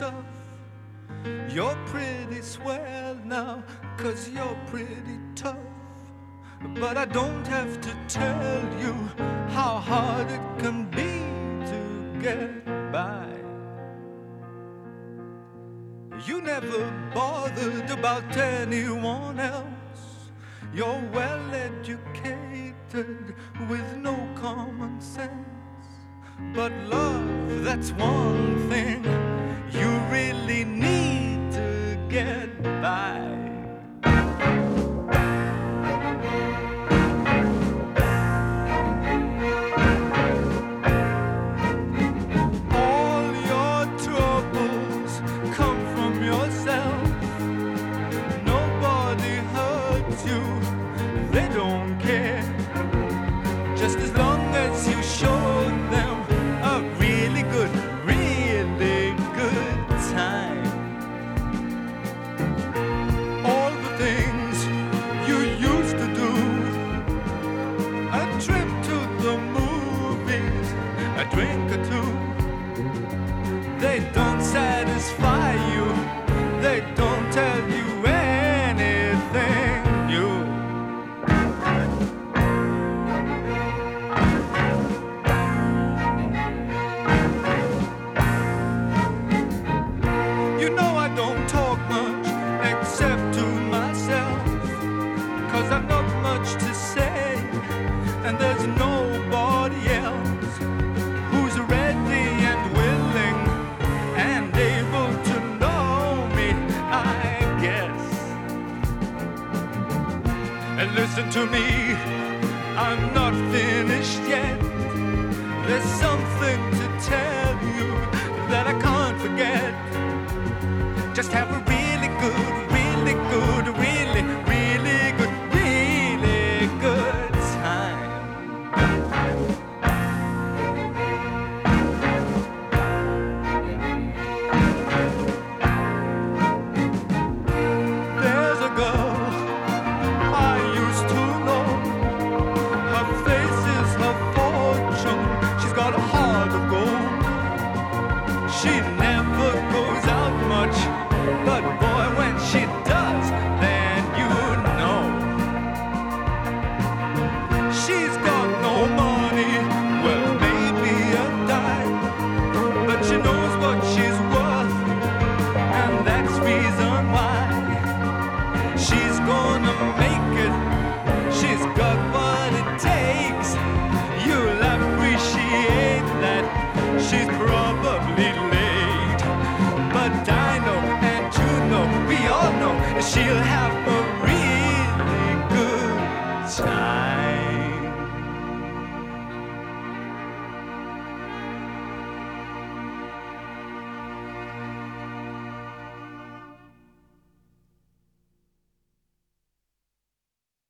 stuff. You're pretty swell now, 'cause you're pretty tough. But I don't have to tell you how hard it can be to get by. You never bothered about anyone else. You're well educated with no common sense. But love, that's one thing you really need to get by. All your troubles come from yourself. Nobody hurts you, they don't care. Just as long as you show them a really good time. All the things you used to do, a trip to the movies, a drink or two, they don't satisfy you, they don't tell you anything new. You know I don't talk much except to myself, 'cause I've not much to say, and there's nobody else who's ready and willing and able to know me, I guess. And listen to me, I'm not finished yet. There's something to tell you that I can't forget. Just have a really good, really good, really, really good, really good time. There's a girl I used to know. Her face is her fortune. She's got a heart of gold. She never goes out much, but boy, when she does, then you know. She's got no money, well, maybe a dime, but she knows what she's worth, and that's reason why she's gonna make it. She's got what it takes. You'll appreciate that. She's probably late, but I know, and you know, we all know she'll have